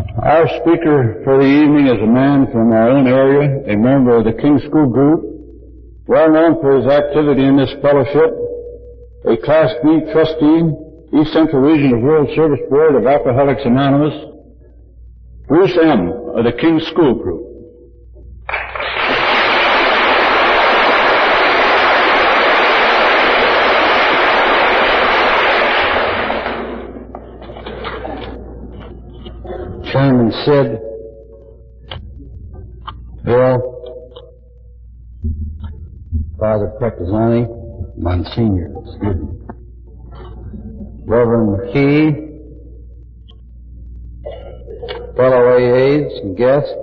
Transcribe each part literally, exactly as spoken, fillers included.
Our speaker for the evening is a man from our own area, a member of the King School Group, well known for his activity in this fellowship, a Class B trustee, East Central Region of World Service Board of Alcoholics Anonymous, Bruce M. of the King School Group. Chairman Sid, Bill, Father Prepizzani, Monsignor, excuse me, Reverend McKee, fellow A As and guests.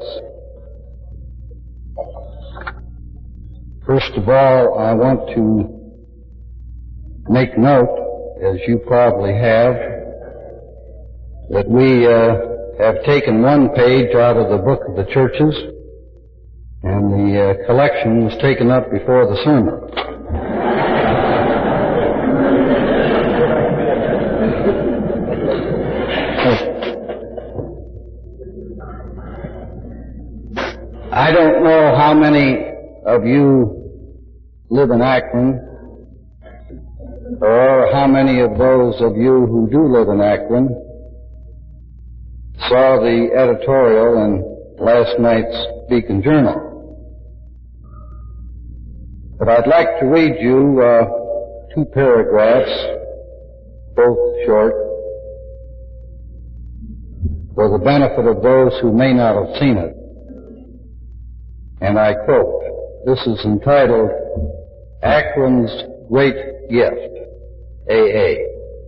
First of all, I want to make note, as you probably have, that we uh, have taken one page out of the Book of the Churches, and the uh, collection was taken up before the sermon. I don't know how many of you live in Akron, or how many of those of you who do live in Akron saw the editorial in last night's Beacon Journal. But I'd like to read you uh, two paragraphs, both short, for the benefit of those who may not have seen it. And I quote, this is entitled, Akron's Great Gift, A A.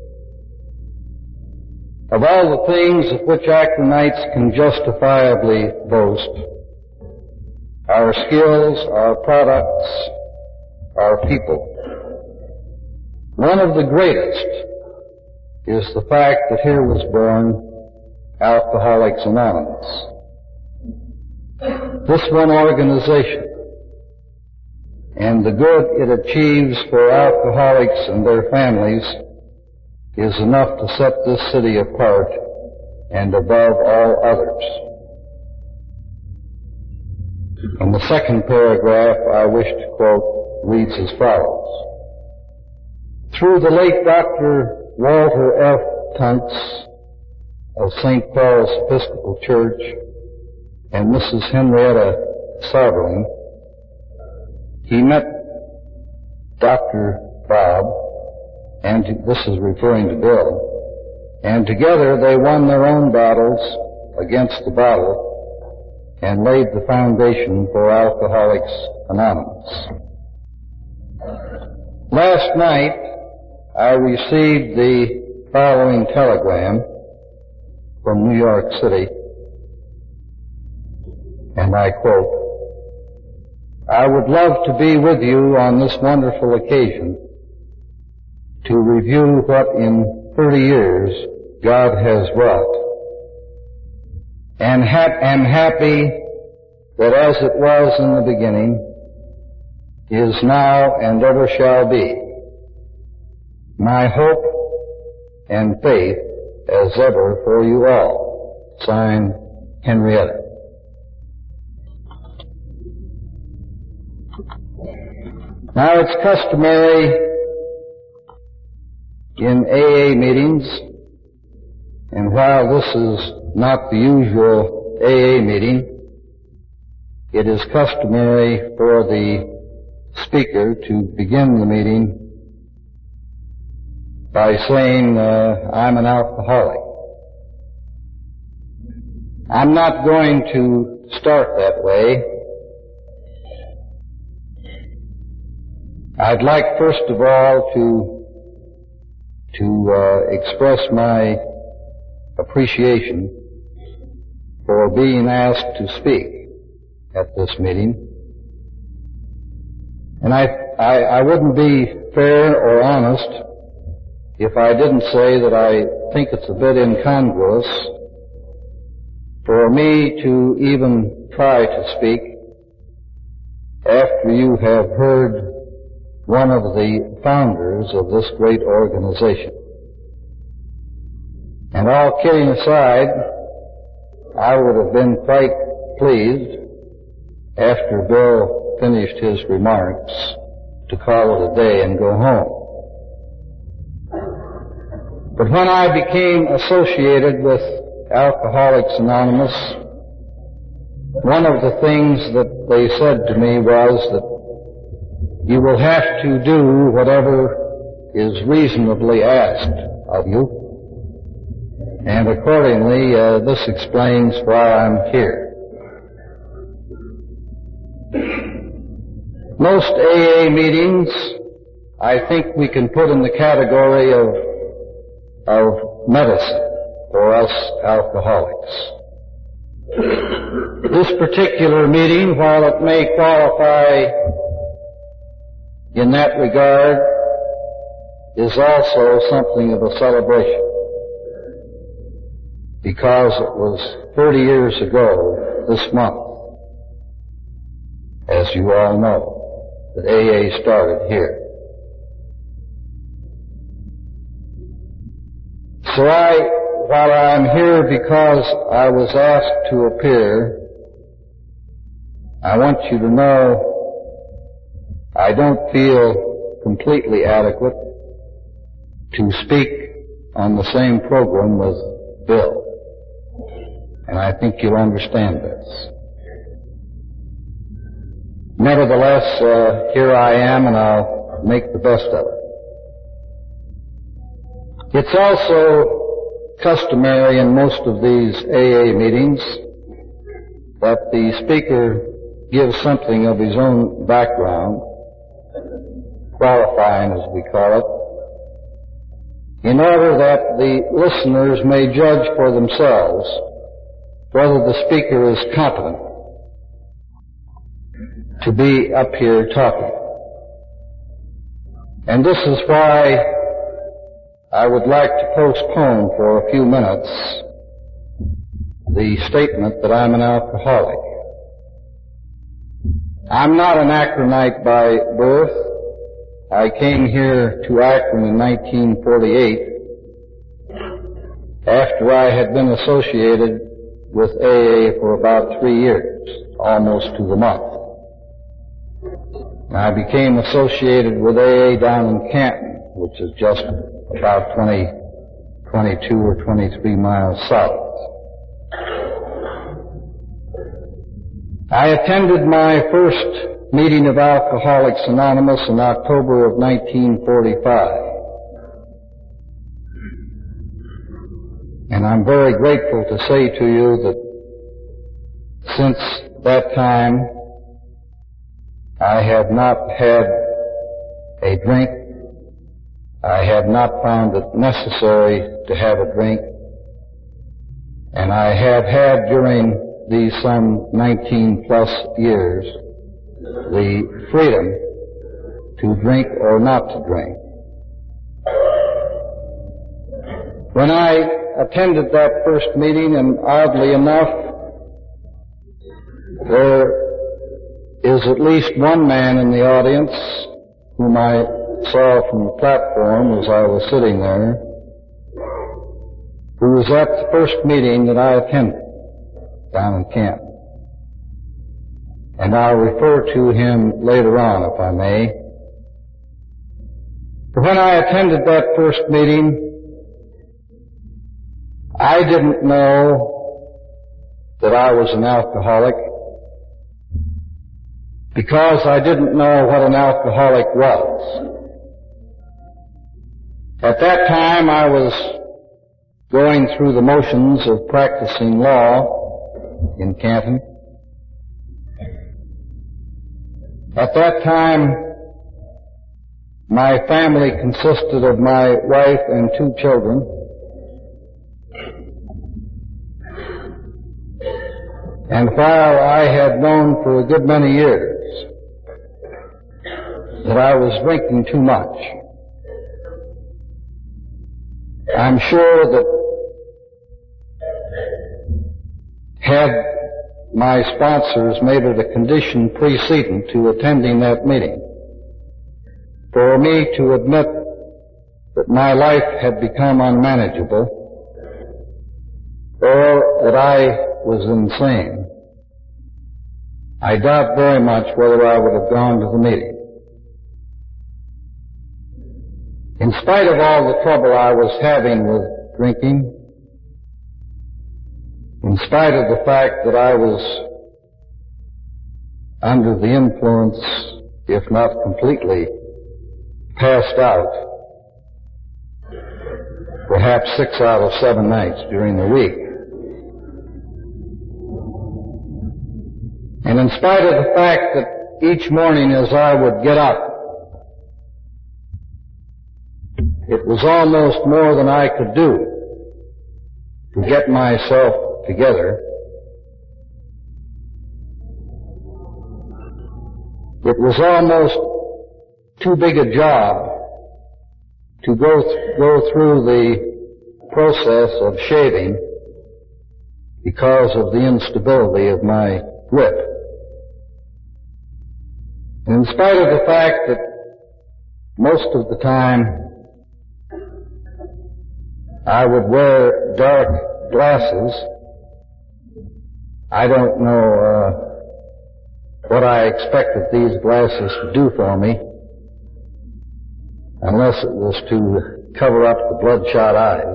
Of all the things of which Akronites can justifiably boast, our skills, our products, our people, one of the greatest is the fact that here was born Alcoholics Anonymous. This one organization and the good it achieves for alcoholics and their families is enough to set this city apart and above all others. And the second paragraph I wish to quote reads as follows. Through the late Doctor Walter F. Tunks of Saint Paul's Episcopal Church and Missus Henrietta Soberling, he met Doctor Bob, and this is referring to Bill, and together they won their own battles against the bottle and laid the foundation for Alcoholics Anonymous. Last night I received the following telegram from New York City, and I quote, I would love to be with you on this wonderful occasion to review what in thirty years God has wrought, and ha- am happy that as it was in the beginning, is now and ever shall be, my hope and faith as ever for you all. Signed, Henrietta. Now it's customary in A A meetings, and while this is not the usual A A meeting, it is customary for the speaker to begin the meeting by saying, uh, I'm an alcoholic. I'm not going to start that way. I'd like, first of all, to to uh, express my appreciation for being asked to speak at this meeting. And I, I, I wouldn't be fair or honest if I didn't say that I think it's a bit incongruous for me to even try to speak after you have heard one of the founders of this great organization. And all kidding aside, I would have been quite pleased, after Bill finished his remarks, to call it a day and go home. But when I became associated with Alcoholics Anonymous, one of the things that they said to me was that you will have to do whatever is reasonably asked of you. And accordingly, uh, this explains why I'm here. Most A A meetings, I think we can put in the category of, of medicine for us alcoholics. This particular meeting, while it may qualify in that regard, is also something of a celebration, because it was thirty years ago this month, as you all know, that A A started here. So I, while I'm here because I was asked to appear, I want you to know I don't feel completely adequate to speak on the same program with Bill. And I think you'll understand this. Nevertheless, uh, here I am, and I'll make the best of it. It's also customary in most of these A A meetings that the speaker gives something of his own background, qualifying as we call it, in order that the listeners may judge for themselves whether the speaker is competent to be up here talking. And this is why I would like to postpone for a few minutes the statement that I'm an alcoholic. I'm not an Akronite by birth. I came here to Akron in nineteen forty-eight after I had been associated with A A for about three years, almost to the month. I became associated with A A down in Canton, which is just about twenty, twenty-two or twenty-three miles south. I attended my first meeting of Alcoholics Anonymous in October of nineteen forty-five. And I'm very grateful to say to you that since that time, I have not had a drink. I have not found it necessary to have a drink. And I have had during these some nineteen plus years the freedom to drink or not to drink. When I attended that first meeting, and oddly enough, there is at least one man in the audience whom I saw from the platform as I was sitting there, who was at the first meeting that I attended down in Canton. And I'll refer to him later on, if I may. But when I attended that first meeting, I didn't know that I was an alcoholic because I didn't know what an alcoholic was. At that time, I was going through the motions of practicing law in Canton. At that time, my family consisted of my wife and two children. And while I had known for a good many years that I was drinking too much, I'm sure that had my sponsors made it a condition precedent to attending that meeting for me to admit that my life had become unmanageable, or that I was insane, I doubt very much whether I would have gone to the meeting. In spite of all the trouble I was having with drinking, in spite of the fact that I was under the influence, if not completely passed out, perhaps six out of seven nights during the week. And in spite of the fact that each morning as I would get up, it was almost more than I could do to get myself together. It was almost too big a job to go, th- go through the process of shaving because of the instability of my lip. And in spite of the fact that most of the time I would wear dark glasses, I don't know uh, what I expected these glasses to do for me, unless it was to cover up the bloodshot eyes.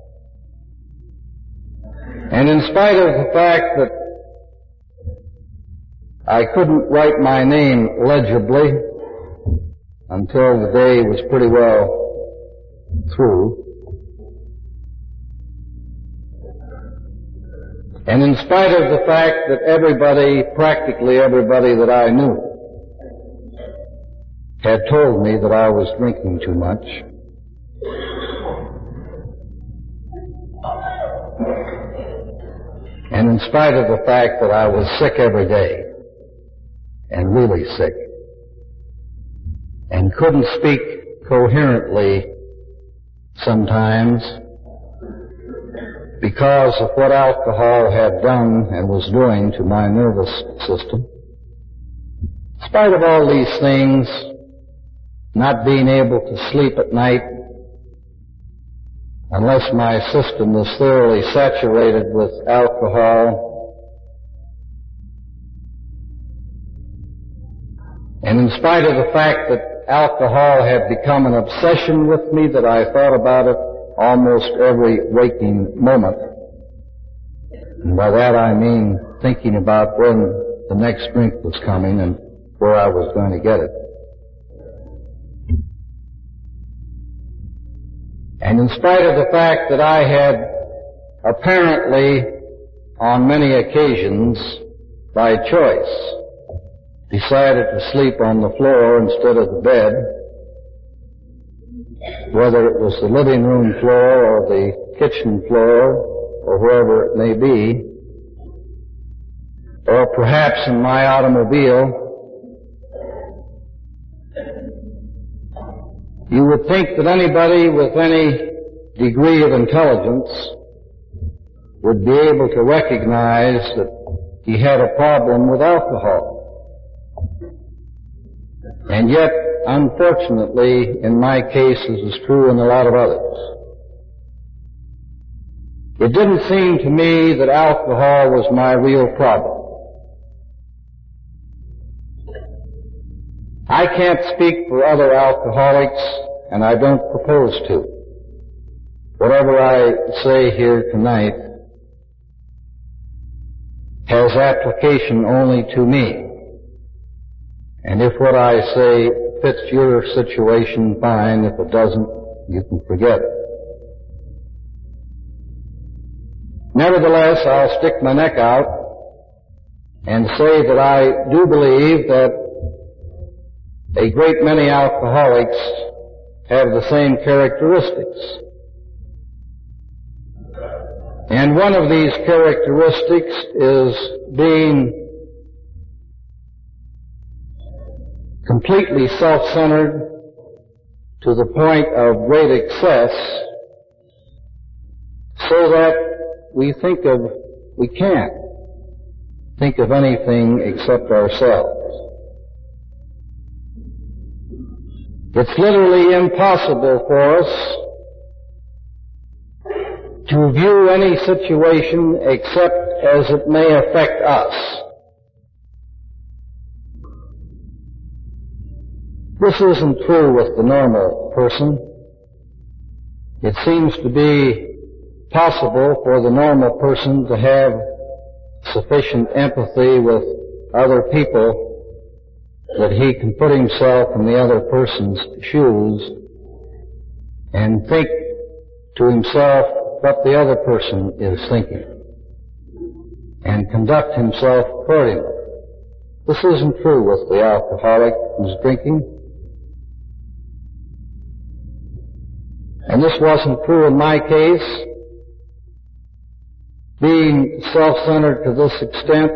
And in spite of the fact that I couldn't write my name legibly until the day was pretty well through, and in spite of the fact that everybody, practically everybody that I knew, had told me that I was drinking too much, and in spite of the fact that I was sick every day, and really sick, and couldn't speak coherently sometimes because of what alcohol had done and was doing to my nervous system. In spite of all these things, not being able to sleep at night unless my system was thoroughly saturated with alcohol, and in spite of the fact that alcohol had become an obsession with me, that I thought about it almost every waking moment. And by that I mean thinking about when the next drink was coming and where I was going to get it. And in spite of the fact that I had apparently, on many occasions, by choice, decided to sleep on the floor instead of the bed, whether it was the living room floor or the kitchen floor or wherever it may be, or perhaps in my automobile, you would think that anybody with any degree of intelligence would be able to recognize that he had a problem with alcohol. And yet, unfortunately, in my case, as is true in a lot of others, it didn't seem to me that alcohol was my real problem. I can't speak for other alcoholics, and I don't propose to. Whatever I say here tonight has application only to me. And if what I say fits your situation, fine. If it doesn't, you can forget it. Nevertheless, I'll stick my neck out and say that I do believe that a great many alcoholics have the same characteristics. And one of these characteristics is being completely self-centered to the point of great excess, so that we think of, we can't think of anything except ourselves. It's literally impossible for us to view any situation except as it may affect us. This isn't true with the normal person. It seems to be possible for the normal person to have sufficient empathy with other people that he can put himself in the other person's shoes and think to himself what the other person is thinking and conduct himself accordingly. This isn't true with the alcoholic who's drinking. And this wasn't true in my case. Being self-centered to this extent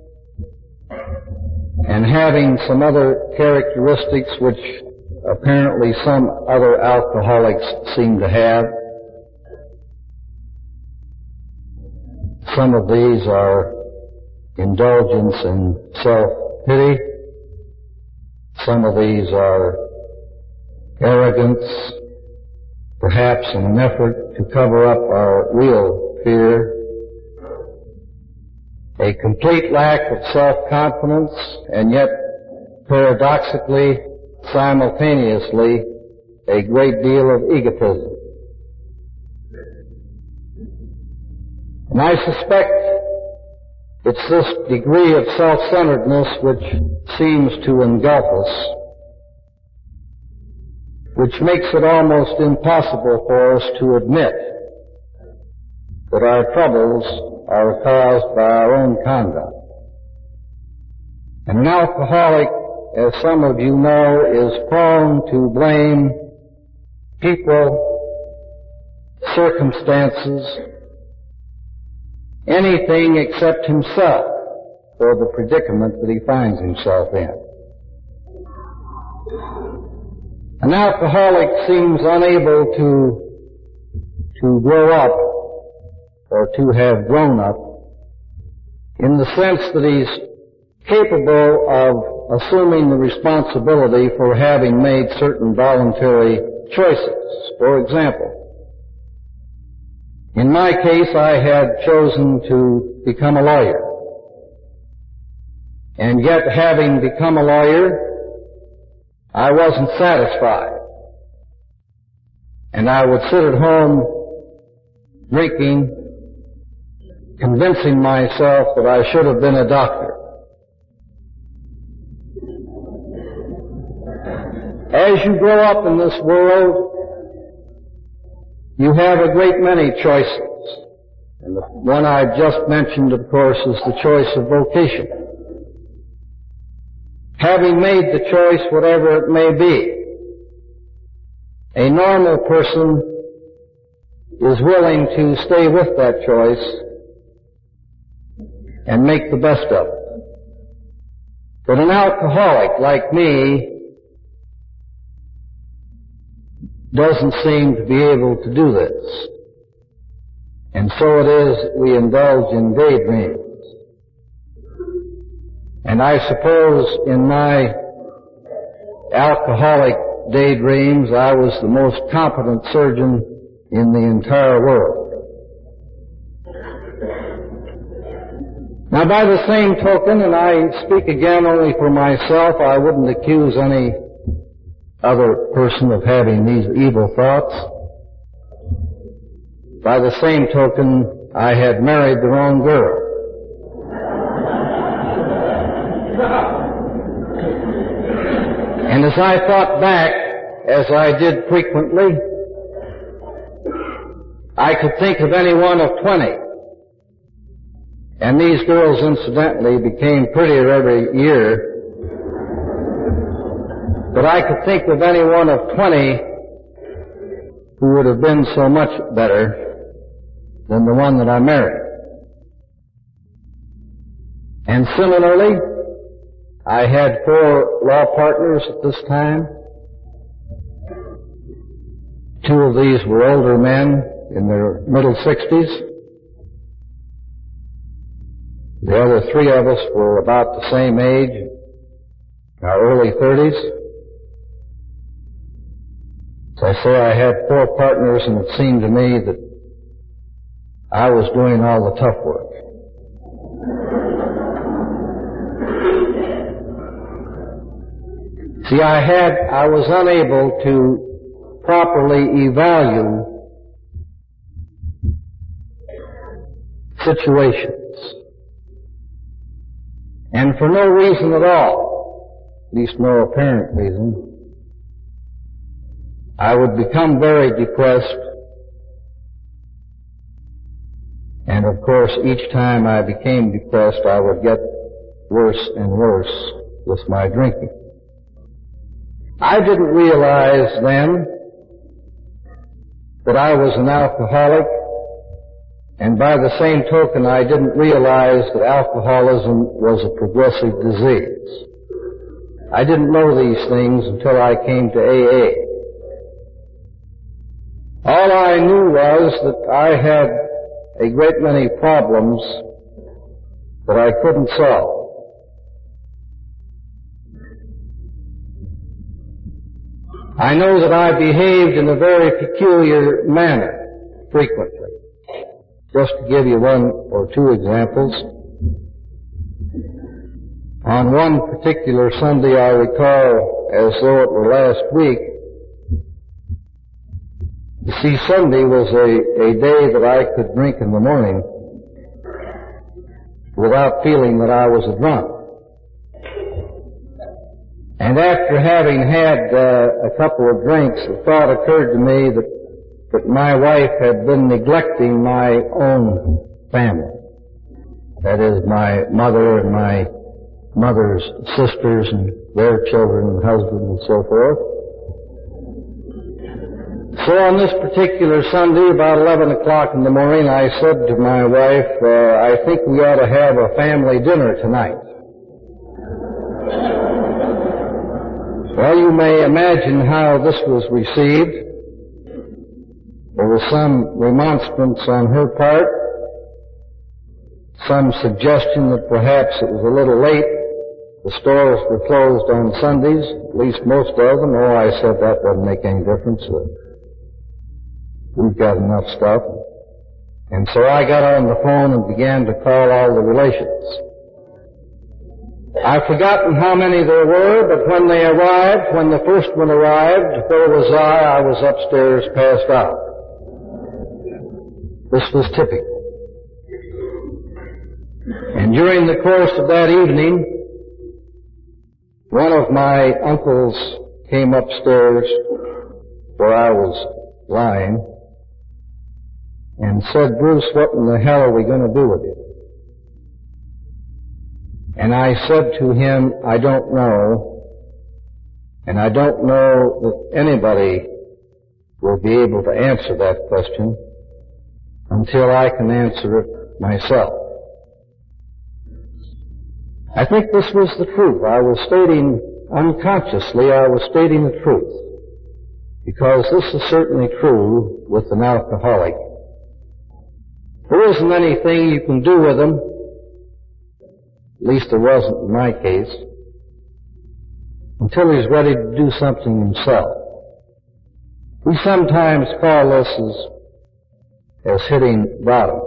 and having some other characteristics which apparently some other alcoholics seem to have. Some of these are indulgence in self-pity. Some of these are arrogance, perhaps in an effort to cover up our real fear. A complete lack of self-confidence, and yet, paradoxically, simultaneously, a great deal of egotism. And I suspect it's this degree of self-centeredness which seems to engulf us, which makes it almost impossible for us to admit that our troubles are caused by our own conduct. And an alcoholic, as some of you know, is prone to blame people, circumstances, anything except himself for the predicament that he finds himself in. An alcoholic seems unable to, to grow up or to have grown up in the sense that he's capable of assuming the responsibility for having made certain voluntary choices. For example, in my case, I had chosen to become a lawyer. And yet, having become a lawyer, I wasn't satisfied. And I would sit at home drinking, convincing myself that I should have been a doctor. As you grow up in this world, you have a great many choices. And the one I just mentioned, of course, is the choice of vocation. Having made the choice, whatever it may be, a normal person is willing to stay with that choice and make the best of it. But an alcoholic like me doesn't seem to be able to do this. And so it is we indulge in daydreams. And I suppose in my alcoholic daydreams I was the most competent surgeon in the entire world. Now, by the same token, and I speak again only for myself, I wouldn't accuse any other person of having these evil thoughts. By the same token, I had married the wrong girl. And as I thought back, as I did frequently, I could think of any one of twenty. And these girls, incidentally, became prettier every year. But I could think of any one of twenty who would have been so much better than the one that I married. And similarly, I had four law partners at this time. Two of these were older men in their middle sixties. The other three of us were about the same age, our early thirties. As I say, I had four partners, and it seemed to me that I was doing all the tough work. See, I had, I was unable to properly evaluate situations. And for no reason at all, at least no apparent reason, I would become very depressed. And of course, each time I became depressed, I would get worse and worse with my drinking. I didn't realize then that I was an alcoholic, and by the same token, I didn't realize that alcoholism was a progressive disease. I didn't know these things until I came to A A. All I knew was that I had a great many problems that I couldn't solve. I know that I behaved in a very peculiar manner frequently. Just to give you one or two examples. On one particular Sunday, I recall as though it were last week. You see, Sunday was a, a day that I could drink in the morning without feeling that I was a drunk. And after having had uh, a couple of drinks, the thought occurred to me that, that my wife had been neglecting my own family. That is, my mother and my mother's sisters and their children and husband and so forth. So on this particular Sunday, about eleven o'clock in the morning, I said to my wife, uh, I think we ought to have a family dinner tonight. Well, you may imagine how this was received. There was some remonstrance on her part, some suggestion that perhaps it was a little late. The stores were closed on Sundays, at least most of them. Oh, I said that doesn't make any difference. We've got enough stuff. And so I got on the phone and began to call all the relations. I've forgotten how many there were, but when they arrived, when the first one arrived, where was I? I was upstairs, passed out. This was typical. And during the course of that evening, one of my uncles came upstairs where I was lying and said, Bruce, what in the hell are we going to do with you? And I said to him, I don't know, and I don't know that anybody will be able to answer that question until I can answer it myself. I think this was the truth. I was stating, unconsciously, I was stating the truth. Because this is certainly true with an alcoholic. There isn't anything you can do with him. At least there wasn't in my case, until he's ready to do something himself. We sometimes call this as, as hitting bottom.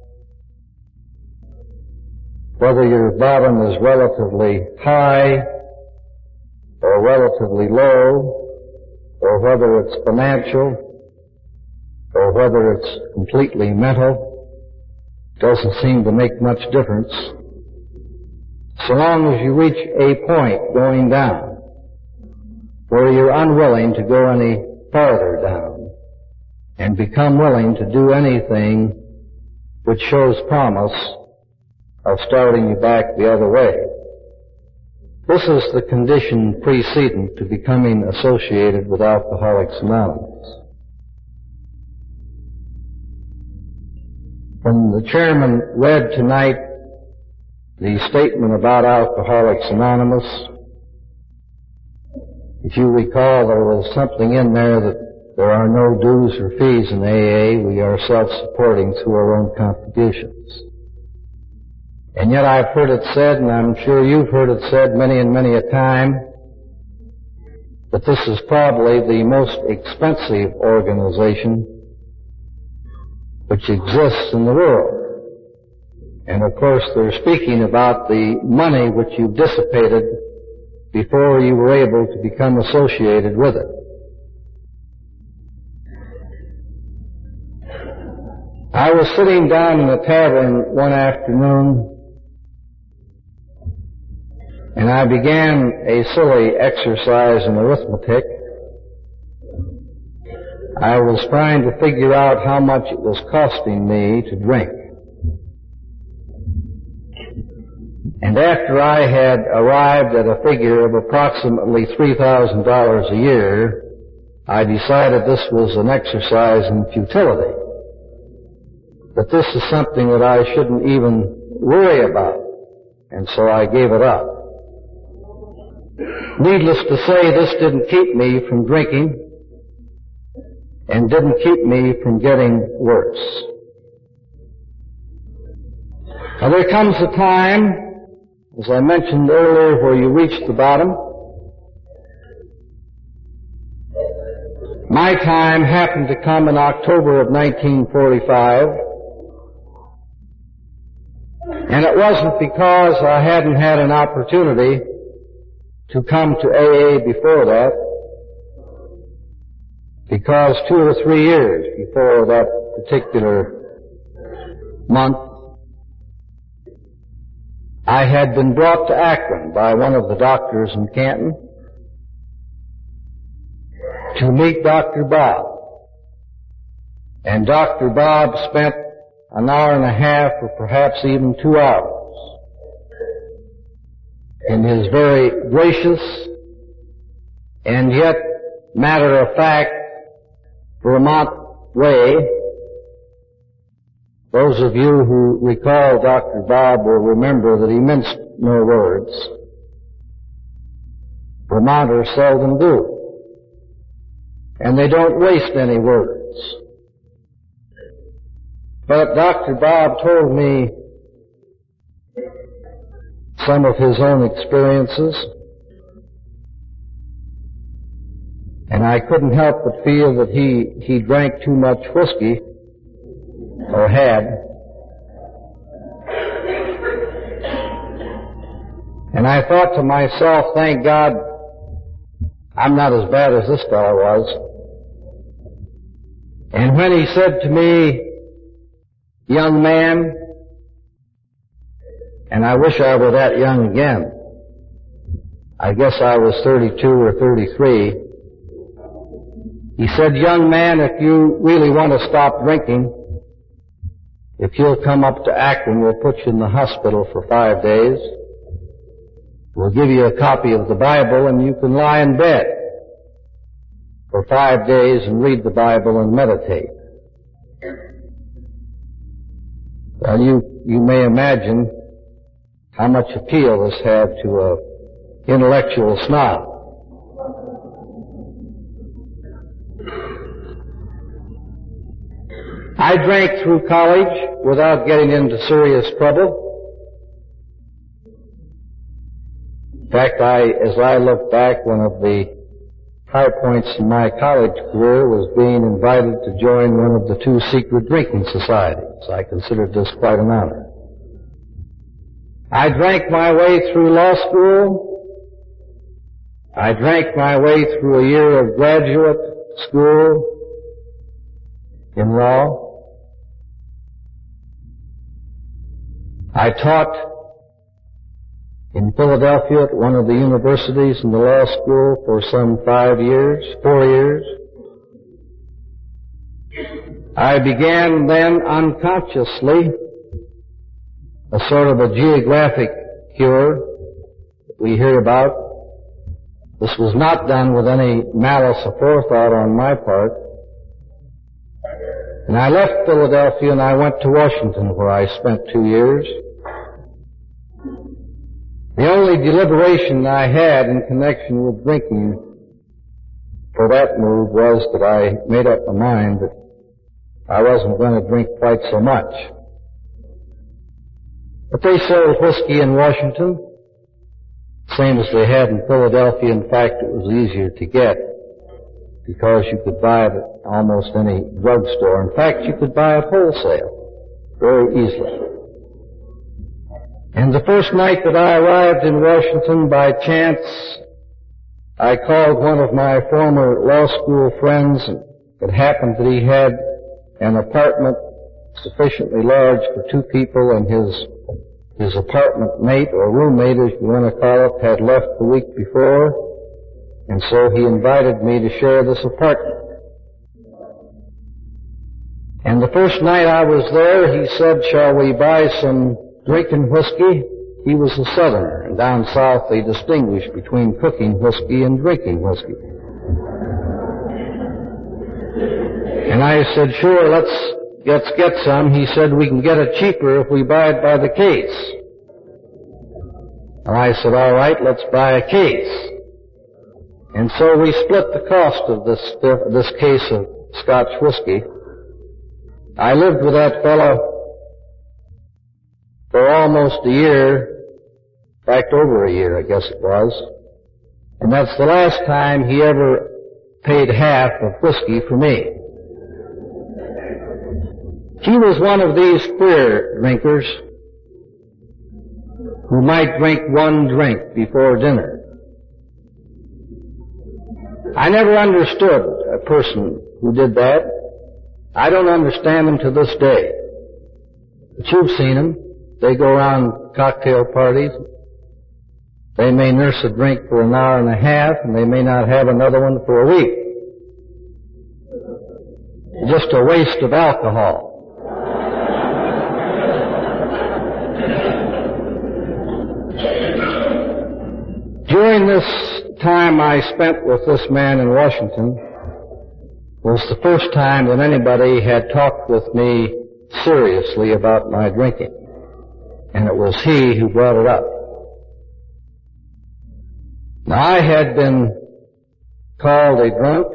Whether your bottom is relatively high or relatively low, or whether it's financial, or whether it's completely mental, doesn't seem to make much difference. So long as you reach a point going down where you're unwilling to go any farther down and become willing to do anything which shows promise of starting you back the other way. This is the condition precedent to becoming associated with Alcoholics Anonymous. When the chairman read tonight the statement about Alcoholics Anonymous, if you recall, there was something in there that there are no dues or fees in A A. We are self-supporting through our own contributions. And yet I've heard it said, and I'm sure you've heard it said many and many a time, that this is probably the most expensive organization which exists in the world. And of course they're speaking about the money which you've dissipated before you were able to become associated with it. I was sitting down in a tavern one afternoon, and I began a silly exercise in arithmetic. I was trying to figure out how much it was costing me to drink. And after I had arrived at a figure of approximately three thousand dollars a year, I decided this was an exercise in futility. That this is something that I shouldn't even worry about. And so I gave it up. Needless to say, this didn't keep me from drinking and didn't keep me from getting worse. Now there comes a time, as I mentioned earlier, where you reach the bottom. My time happened to come in October of nineteen forty-five, and it wasn't because I hadn't had an opportunity to come to A A before that, because two or three years before that particular month, I had been brought to Akron by one of the doctors in Canton to meet Doctor Bob. And Doctor Bob spent an hour and a half or perhaps even two hours in his very gracious and yet matter-of-fact Vermont way. Those of you who recall Doctor Bob will remember that he minced no words. Vermonters seldom do. And they don't waste any words. But Doctor Bob told me some of his own experiences, and I couldn't help but feel that he, he drank too much whiskey, or had. And I thought to myself, thank God I'm not as bad as this fellow was. And when he said to me, young man, and I wish I were that young again. I guess I was thirty-two or thirty-three. He said, young man, if you really want to stop drinking, if you'll come up to Akron, we'll put you in the hospital for five days. We'll give you a copy of the Bible and you can lie in bed for five days and read the Bible and meditate. Well, you, you may imagine how much appeal this had to a intellectual snob. I drank through college without getting into serious trouble. In fact, I, as I look back, one of the high points in my college career was being invited to join one of the two secret drinking societies. I considered this quite an honor. I drank my way through law school. I drank my way through a year of graduate school in law. I taught in Philadelphia at one of the universities in the law school for some five years, four years. I began then unconsciously a sort of a geographic cure that we hear about. This was not done with any malice aforethought on my part. And I left Philadelphia and I went to Washington, where I spent two years. The only deliberation I had in connection with drinking for that move was that I made up my mind that I wasn't going to drink quite so much. But they sold whiskey in Washington, same as they had in Philadelphia. In fact, it was easier to get. because you could buy it at almost any drugstore. In fact, you could buy it wholesale very easily. And the first night that I arrived in Washington, by chance, I called one of my former law school friends. It happened that he had an apartment sufficiently large for two people, and his his apartment mate, or roommate as you want to call it, had left the week before, and so he invited me to share this apartment. And the first night I was there, he said, "Shall we buy some drinking whiskey?" He was a Southerner, and down south they distinguish between cooking whiskey and drinking whiskey. And I said, "Sure, let's let's get some." He said, "We can get it cheaper if we buy it by the case." And I said, "All right, let's buy a case." And so we split the cost of this this case of Scotch whiskey. I lived with that fellow for almost a year, in fact over a year I guess it was, and that's the last time he ever paid half of whiskey for me. He was one of these queer drinkers who might drink one drink before dinner. I never understood a person who did that. I don't understand them to this day. But you've seen them. They go around cocktail parties. They may nurse a drink for an hour and a half, and they may not have another one for a week. Just a waste of alcohol. During this time I spent with this man in Washington was the first time that anybody had talked with me seriously about my drinking. And it was he who brought it up. Now, I had been called a drunk.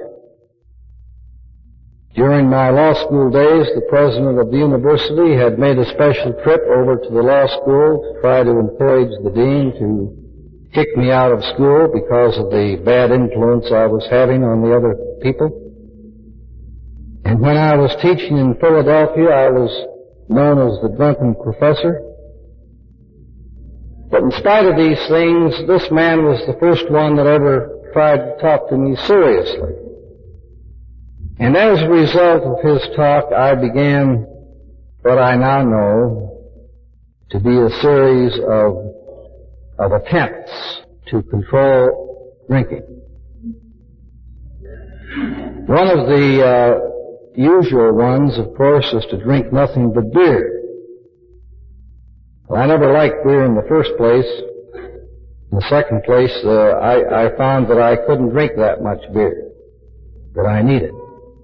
During my law school days, the president of the university had made a special trip over to the law school to try to encourage the dean to kick me out of school because of the bad influence I was having on the other people. And when I was teaching in Philadelphia, I was known as the drunken professor. But in spite of these things, this man was the first one that ever tried to talk to me seriously. And as a result of his talk, I began what I now know to be a series of of attempts to control drinking. One of the uh, usual ones, of course, is to drink nothing but beer. Well, I never liked beer in the first place. In the second place, uh, I, I found that I couldn't drink that much beer that I needed.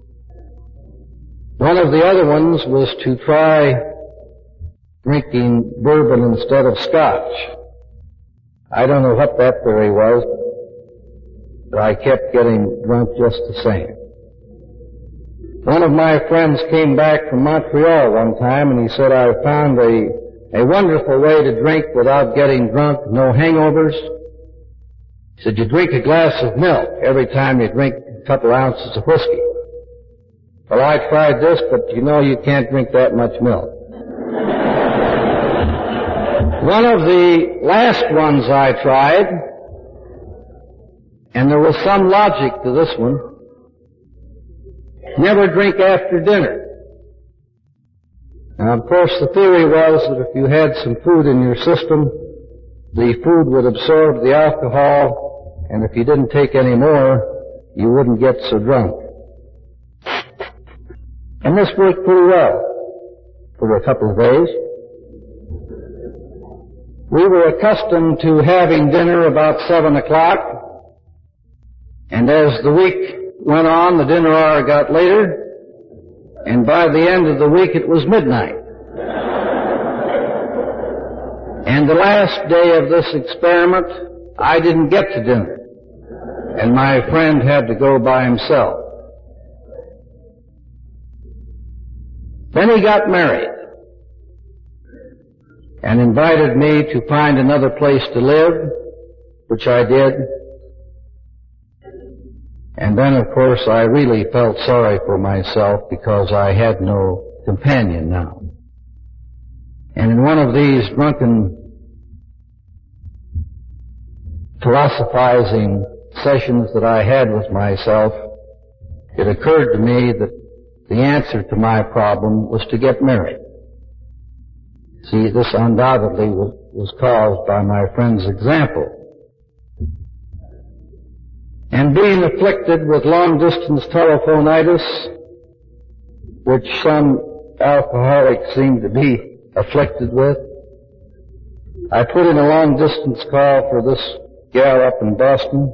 One of the other ones was to try drinking bourbon instead of scotch. I don't know what that theory was, but I kept getting drunk just the same. One of my friends came back from Montreal one time and he said, "I found a, a wonderful way to drink without getting drunk, no hangovers." He said, "You drink a glass of milk every time you drink a couple ounces of whiskey." Well, I tried this, but you know you can't drink that much milk. One of the last ones I tried, and there was some logic to this one, never drink after dinner. Now, of course, the theory was that if you had some food in your system, the food would absorb the alcohol, and if you didn't take any more, you wouldn't get so drunk. And this worked pretty well for a couple of days. We were accustomed to having dinner about seven o'clock, and as the week went on, the dinner hour got later, and by the end of the week it was midnight. And the last day of this experiment, I didn't get to dinner, and my friend had to go by himself. Then he got married and invited me to find another place to live, which I did. And then, of course, I really felt sorry for myself because I had no companion now. And in one of these drunken philosophizing sessions that I had with myself, it occurred to me that the answer to my problem was to get married. See, this undoubtedly was, was caused by my friend's example. And being afflicted with long-distance telephonitis, which some alcoholics seem to be afflicted with, I put in a long-distance call for this gal up in Boston,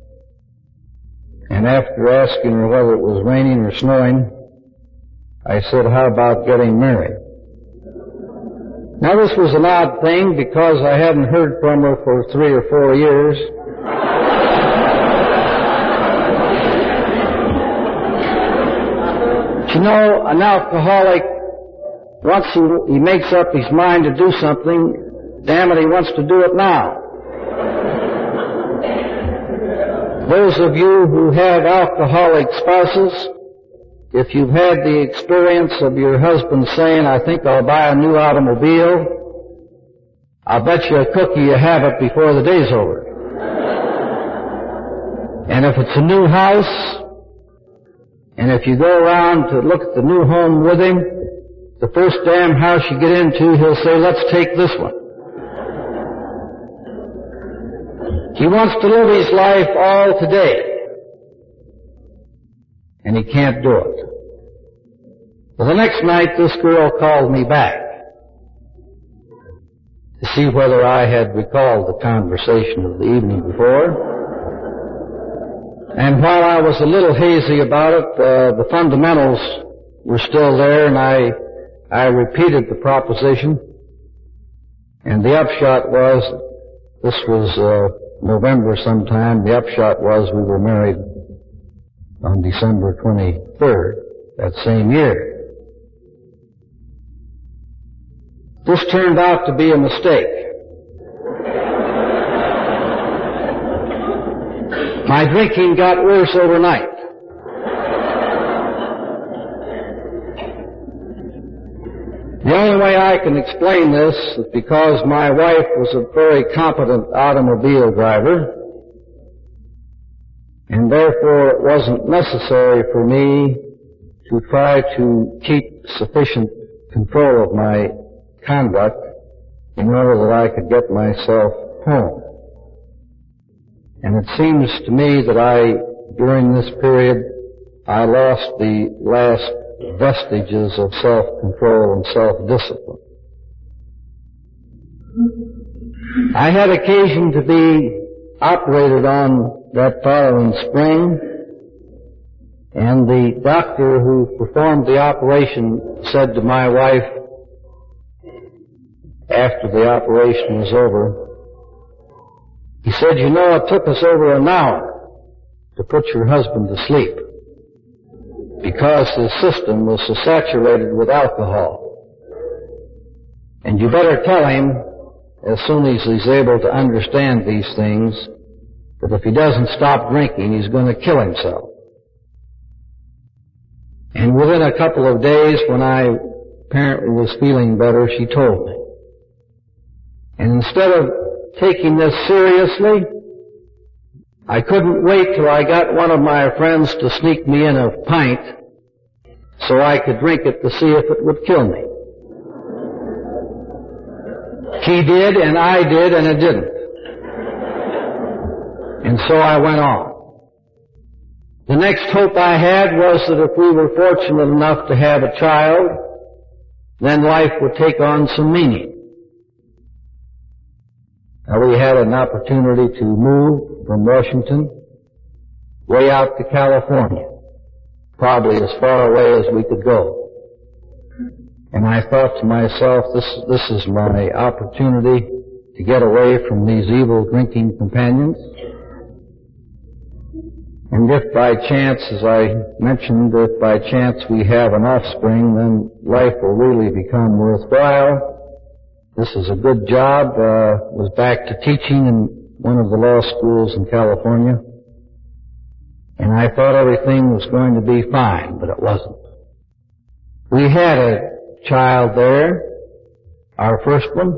and after asking her whether it was raining or snowing, I said, how about getting married? Now this was an odd thing because I hadn't heard from her for three or four years. You know, an alcoholic, once he, he makes up his mind to do something, damn it, he wants to do it now. Those of you who have alcoholic spouses, if you've had the experience of your husband saying, I think I'll buy a new automobile, I'll bet you a cookie you have it before the day's over. And if it's a new house, and if you go around to look at the new home with him, the first damn house you get into, he'll say, let's take this one. He wants to live his life all today, and he can't do it. Well, the next night, this girl called me back to see whether I had recalled the conversation of the evening before. And while I was a little hazy about it, uh, the fundamentals were still there, and I, I repeated the proposition. And the upshot was, this was uh, November sometime, the upshot was we were married on December twenty-third that same year. This turned out to be a mistake. My drinking got worse overnight. The only way I can explain this is because my wife was a very competent automobile driver, and therefore it wasn't necessary for me to try to keep sufficient control of my conduct in order that I could get myself home. And it seems to me that I, during this period, I lost the last vestiges of self-control and self-discipline. I had occasion to be operated on that following spring, and the doctor who performed the operation said to my wife, after the operation was over, he said, you know, it took us over an hour to put your husband to sleep because his system was so saturated with alcohol. And you better tell him, as soon as he's able to understand these things, that if he doesn't stop drinking, he's going to kill himself. And within a couple of days, when I apparently was feeling better, she told me. And instead of taking this seriously, I couldn't wait till I got one of my friends to sneak me in a pint so I could drink it to see if it would kill me. He did, and I did, and it didn't. And so I went on. The next hope I had was that if we were fortunate enough to have a child, then life would take on some meaning. Now, we had an opportunity to move from Washington way out to California, probably as far away as we could go. And I thought to myself, this, this is my opportunity to get away from these evil drinking companions. And if by chance, as I mentioned, if by chance we have an offspring, then life will really become worthwhile. This is a good job. Uh, was back to teaching in one of the law schools in California. And I thought everything was going to be fine, but it wasn't. We had a child there, our first one,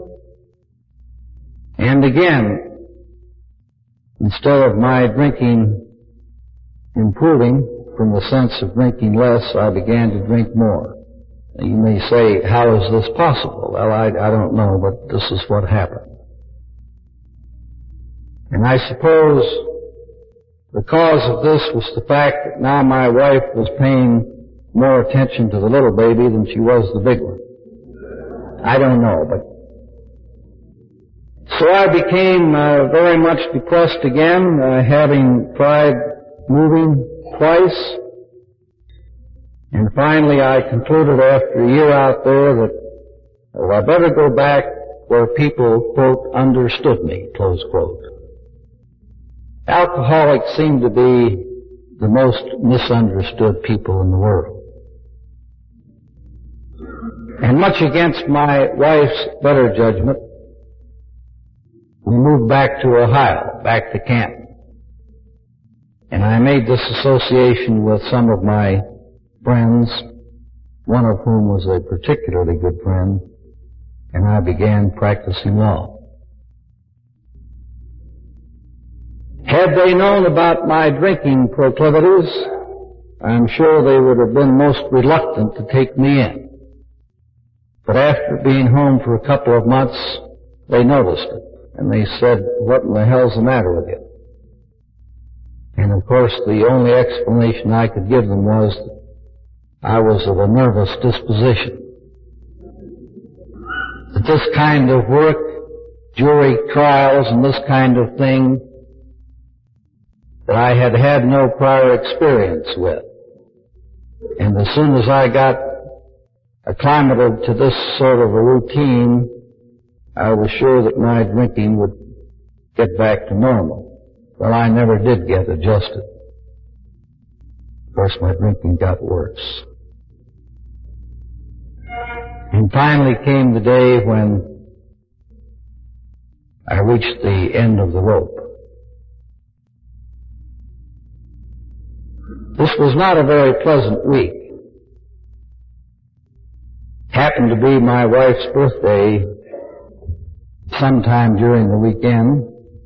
and again, instead of my drinking improving from the sense of drinking less, I began to drink more. You may say, how is this possible? Well, I, I don't know, but this is what happened. And I suppose the cause of this was the fact that now my wife was paying more attention to the little baby than she was the big one. I don't know, but... So I became uh, very much depressed again, uh, having tried moving twice. And finally I concluded after a year out there that, well, I better go back where people, quote, understood me, close quote. Alcoholics seem to be the most misunderstood people in the world. And much against my wife's better judgment, we moved back to Ohio, back to Canton. And I made this association with some of my friends, one of whom was a particularly good friend, and I began practicing law. Had they known about my drinking proclivities, I'm sure they would have been most reluctant to take me in. But after being home for a couple of months, they noticed it, and they said, what in the hell's the matter with you? And of course, the only explanation I could give them was that I was of a nervous disposition. That this kind of work, jury trials and this kind of thing, that I had had no prior experience with. And as soon as I got acclimated to this sort of a routine, I was sure that my drinking would get back to normal. Well, I never did get adjusted. Of course, my drinking got worse. And finally came the day when I reached the end of the rope. This was not a very pleasant week. Happened to be my wife's birthday sometime during the weekend.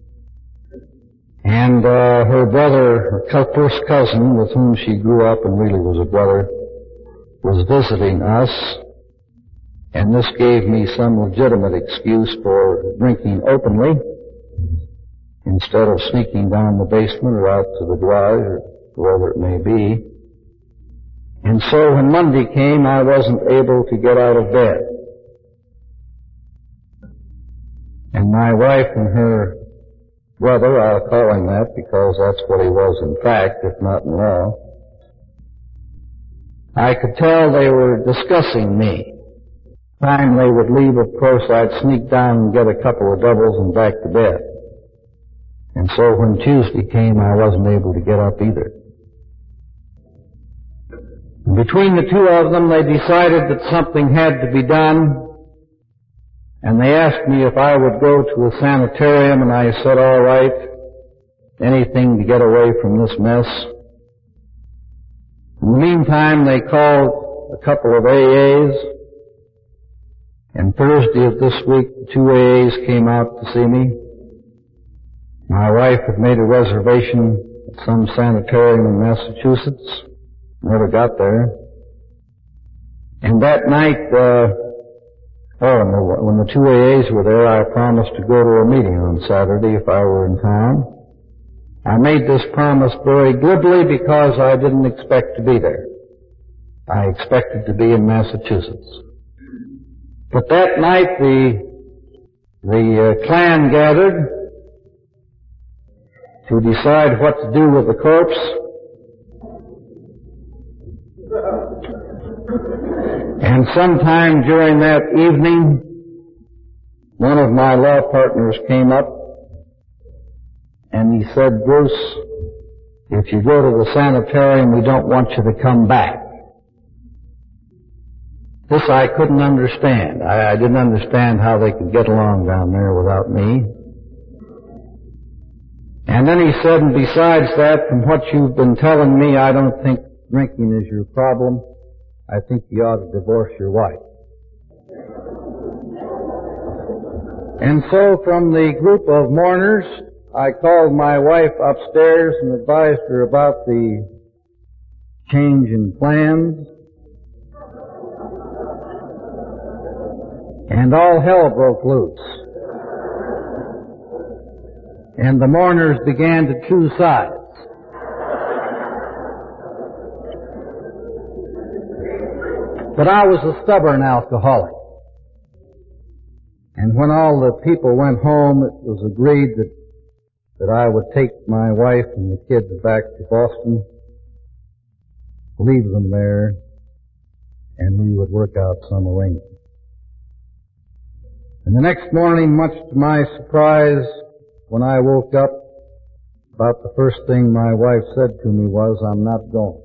And uh, her brother, her first cousin, with whom she grew up and really was a brother, was visiting us. And this gave me some legitimate excuse for drinking openly instead of sneaking down the basement or out to the garage or wherever it may be. And so when Monday came, I wasn't able to get out of bed. And my wife and her brother, I'll call him that because that's what he was in fact, if not in law, I could tell they were discussing me. Time they would leave, of course, I'd sneak down and get a couple of doubles and back to bed. And so when Tuesday came, I wasn't able to get up either. Between the two of them, they decided that something had to be done, and they asked me if I would go to a sanitarium, and I said, all right, anything to get away from this mess. In the meantime, they called a couple of A As, and Thursday of this week, the two A As came out to see me. My wife had made a reservation at some sanitarium in Massachusetts. Never got there. And that night, uh, oh, when the two A As were there, I promised to go to a meeting on Saturday if I were in town. I made this promise very glibly because I didn't expect to be there. I expected to be in Massachusetts. But that night, the, the uh, clan gathered to decide what to do with the corpse. And sometime during that evening, one of my law partners came up and he said, Bruce, if you go to the sanitarium, we don't want you to come back. This I couldn't understand. I, I didn't understand how they could get along down there without me. And then he said, and besides that, from what you've been telling me, I don't think drinking is your problem. I think you ought to divorce your wife. And so from the group of mourners, I called my wife upstairs and advised her about the change in plans. And all hell broke loose. And the mourners began to choose sides. But I was a stubborn alcoholic. And when all the people went home, it was agreed that, that I would take my wife and the kids back to Boston, leave them there, and we would work out some arrangement. And the next morning, much to my surprise, when I woke up, about the first thing my wife said to me was, "I'm not going."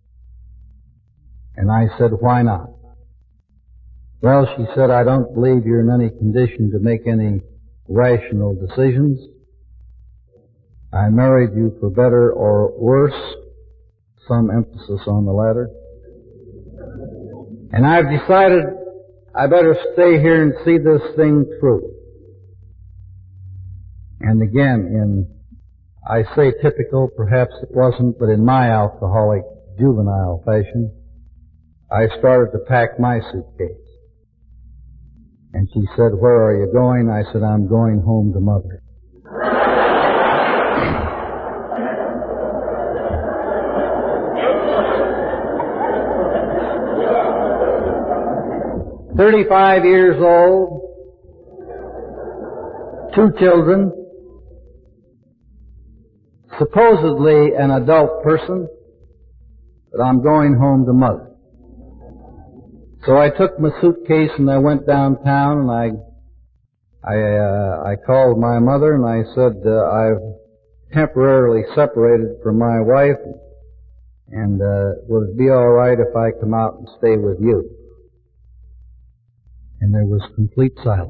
And I said, "Why not?" "Well," she said, "I don't believe you're in any condition to make any rational decisions. I married you for better or worse," some emphasis on the latter, "and I've decided I better stay here and see this thing through." And again, in, I say typical, perhaps it wasn't, but in my alcoholic juvenile fashion, I started to pack my suitcase. And she said, "Where are you going?" I said, "I'm going home to Mother." Thirty-five years old, two children, supposedly an adult person, but I'm going home to Mother. So I took my suitcase and I went downtown and I, I, uh, I called my mother and I said, uh, "I've temporarily separated from my wife, and uh, would it be all right if I come out and stay with you?" And there was complete silence.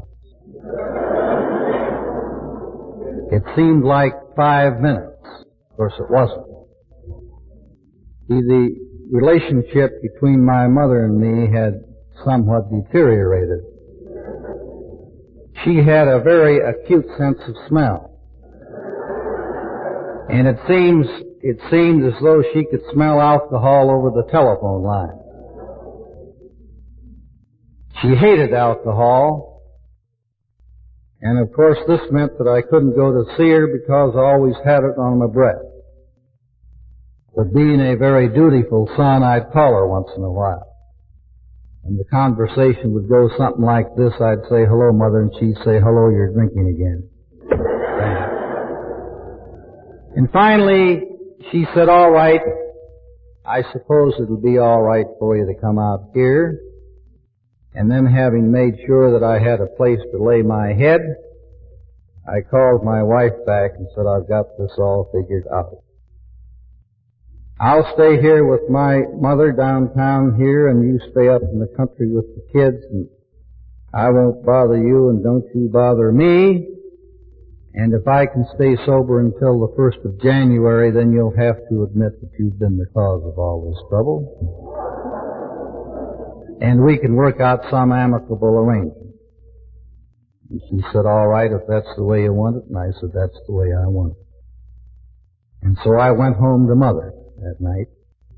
It seemed like five minutes. Of course, it wasn't. See, the relationship between my mother and me had somewhat deteriorated. She had a very acute sense of smell. And it seems, it seemed as though she could smell alcohol over the telephone line. She hated alcohol. And of course this meant that I couldn't go to see her because I always had it on my breath. But being a very dutiful son, I'd call her once in a while. And the conversation would go something like this. I'd say, "Hello, Mother," and she'd say, "Hello, you're drinking again." And finally, she said, "All right, I suppose it'll be all right for you to come out here." And then, having made sure that I had a place to lay my head, I called my wife back and said, "I've got this all figured out. I'll stay here with my mother downtown here, and you stay up in the country with the kids, and I won't bother you, and don't you bother me. And if I can stay sober until the first of January, then you'll have to admit that you've been the cause of all this trouble. And we can work out some amicable arrangement." And she said, "All right, if that's the way you want it." And I said, "That's the way I want it." And so I went home to Mother that night.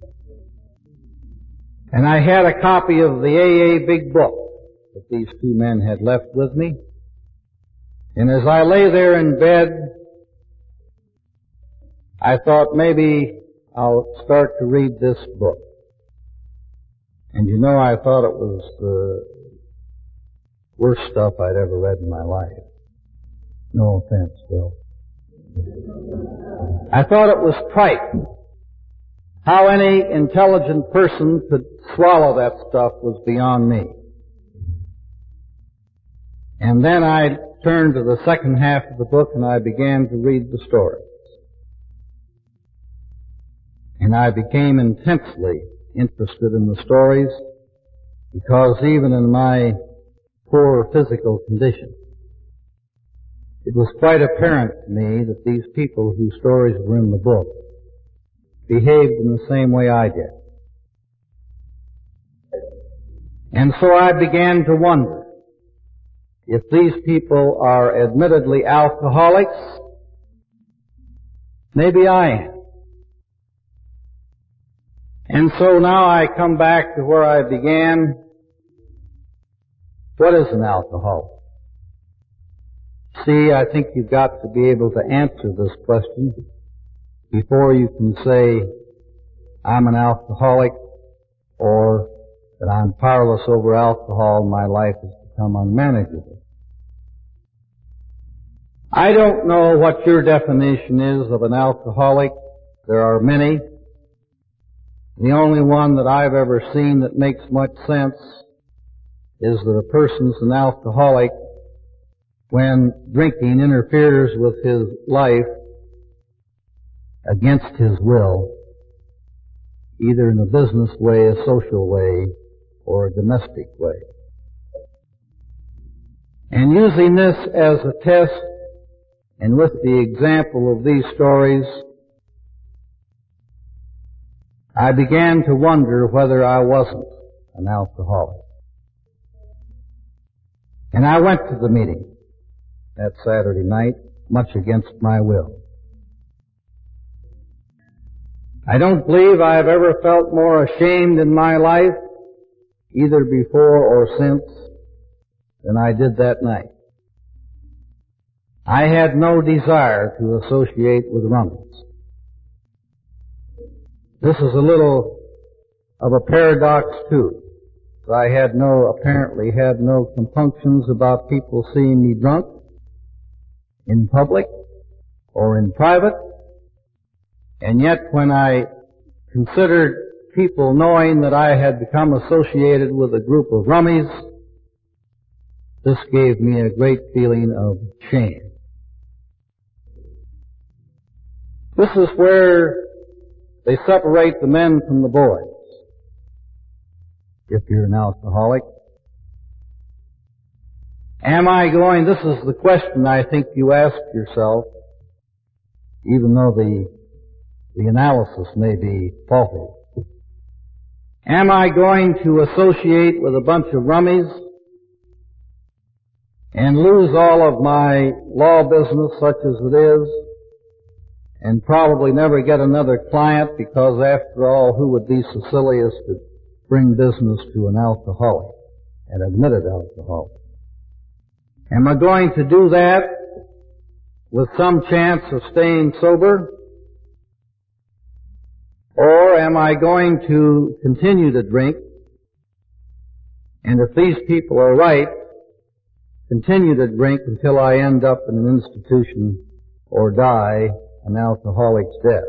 And I had a copy of the A A Big Book that these two men had left with me. And as I lay there in bed, I thought maybe I'll start to read this book. And you know, I thought it was the worst stuff I'd ever read in my life. No offense, Bill. I thought it was trite. How any intelligent person could swallow that stuff was beyond me. And then I turned to the second half of the book and I began to read the story. And I became intensely interested in the stories because even in my poor physical condition, it was quite apparent to me that these people whose stories were in the book behaved in the same way I did. And so I began to wonder if these people are admittedly alcoholics, maybe I am. And so now I come back to where I began. What is an alcoholic? See, I think you've got to be able to answer this question before you can say, I'm an alcoholic, or that I'm powerless over alcohol and my life has become unmanageable. I don't know what your definition is of an alcoholic. There are many. The only one that I've ever seen that makes much sense is that a person's an alcoholic when drinking interferes with his life against his will, either in a business way, a social way, or a domestic way. And using this as a test, and with the example of these stories, I began to wonder whether I wasn't an alcoholic. And I went to the meeting that Saturday night, much against my will. I don't believe I've ever felt more ashamed in my life, either before or since, than I did that night. I had no desire to associate with rummies. This is a little of a paradox too. I had no, apparently had no compunctions about people seeing me drunk in public or in private. And yet when I considered people knowing that I had become associated with a group of rummies, this gave me a great feeling of shame. This is where they separate the men from the boys. If you're an alcoholic, am I going, this is the question I think you ask yourself, even though the, the analysis may be faulty. Am I going to associate with a bunch of rummies and lose all of my law business such as it is, and probably never get another client, because after all, who would be so silly as to bring business to an alcoholic, an admitted alcoholic? Am I going to do that with some chance of staying sober? Or am I going to continue to drink, and if these people are right, continue to drink until I end up in an institution or die an alcoholic's death?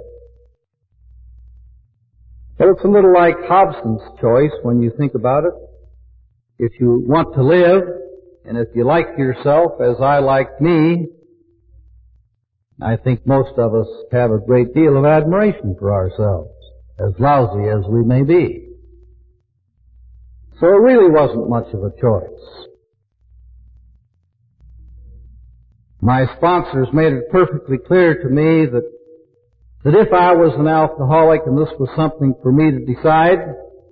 But it's a little like Hobson's choice when you think about it. If you want to live, and if you like yourself as I like me, I think most of us have a great deal of admiration for ourselves, as lousy as we may be. So it really wasn't much of a choice. My sponsors made it perfectly clear to me that that if I was an alcoholic and this was something for me to decide,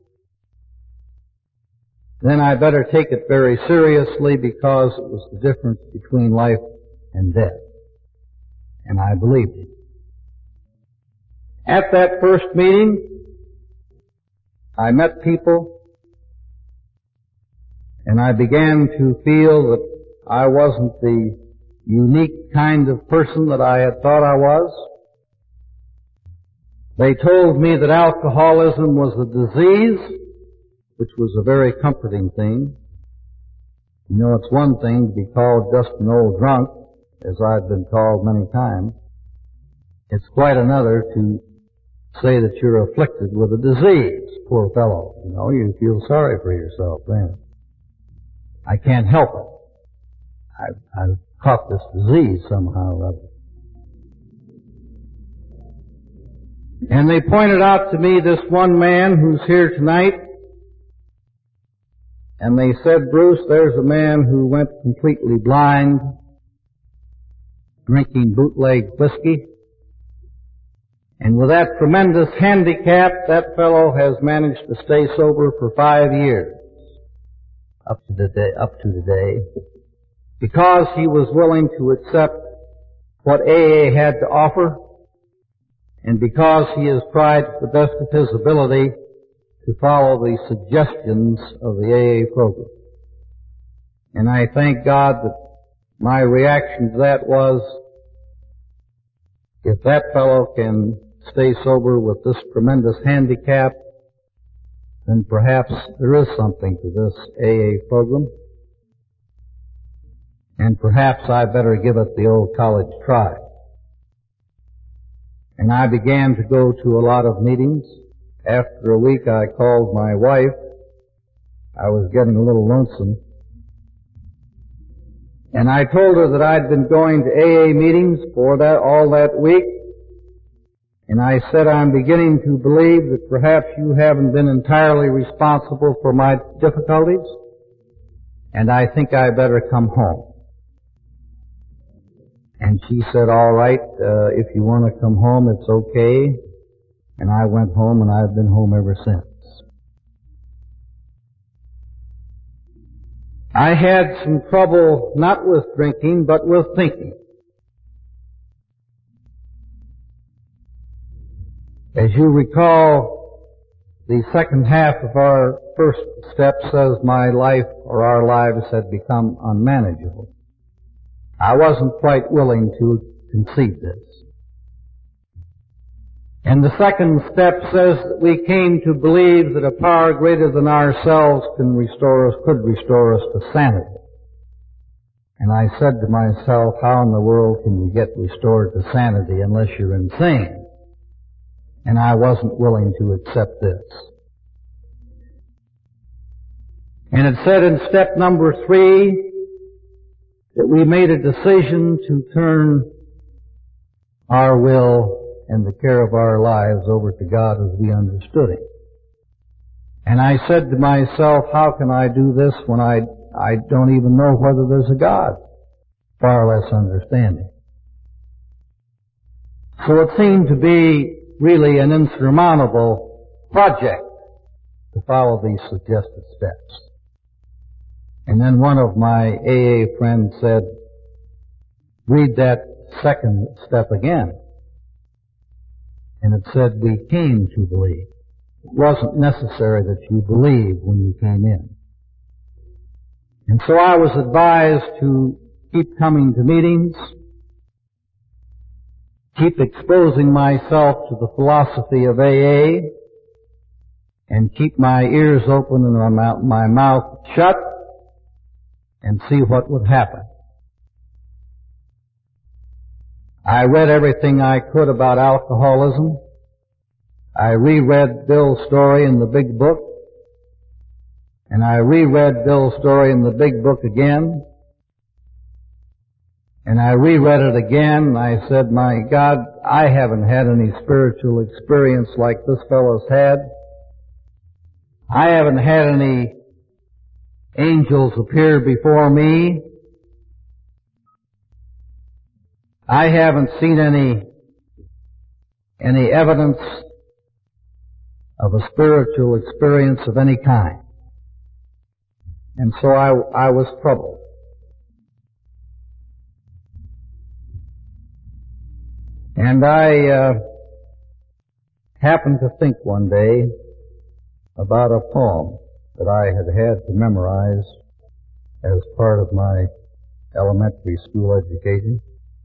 then I better take it very seriously, because it was the difference between life and death. And I believed it. At that first meeting, I met people, and I began to feel that I wasn't the unique kind of person that I had thought I was. They told me that alcoholism was a disease, which was a very comforting thing. You know, it's one thing to be called just an old drunk, as I've been called many times. It's quite another to say that you're afflicted with a disease. Poor fellow, you know, you feel sorry for yourself then. I can't help it. I've, I've caught this disease somehow or other. And they pointed out to me this one man who's here tonight, and they said, Bruce, there's a man who went completely blind, drinking bootleg whiskey. And with that tremendous handicap, that fellow has managed to stay sober for five years, up to the day, up to today, because he was willing to accept what A A had to offer, and because he has tried to the best of his ability to follow the suggestions of the A A program. And I thank God that my reaction to that was, if that fellow can stay sober with this tremendous handicap, then perhaps there is something to this A A program, and perhaps I better give it the old college try. And I began to go to a lot of meetings. After a week I called my wife. I was getting a little lonesome. And I told her that I'd been going to A A meetings for that, all that week. And I said, I'm beginning to believe that perhaps you haven't been entirely responsible for my difficulties, and I think I better come home. And she said, all right, uh, if you want to come home, it's okay. And I went home, and I've been home ever since. I had some trouble not with drinking, but with thinking. As you recall, the second half of our first step says my life or our lives had become unmanageable. I wasn't quite willing to concede this. And the second step says that we came to believe that a power greater than ourselves can restore us, could restore us to sanity. And I said to myself, how in the world can you get restored to sanity unless you're insane? And I wasn't willing to accept this. And it said in step number three that we made a decision to turn our will and the care of our lives over to God as we understood Him. And I said to myself, how can I do this when I, I don't even know whether there's a God, far less understanding. So it seemed to be really an insurmountable project to follow these suggested steps. And then one of my A A friends said, read that second step again. And it said, we came to believe. It wasn't necessary that you believe when you came in. And so I was advised to keep coming to meetings, keep exposing myself to the philosophy of A A, and keep my ears open and my mouth, my mouth shut, and see what would happen. I read everything I could about alcoholism. I reread Bill's story in the big book. And I reread Bill's story in the big book again. And I reread it again, and I said, my God, I haven't had any spiritual experience like this fellow's had. I haven't had any angels appear before me. I haven't seen any, any evidence of a spiritual experience of any kind. And so I, I was troubled. And I uh, happened to think one day about a poem that I had had to memorize as part of my elementary school education.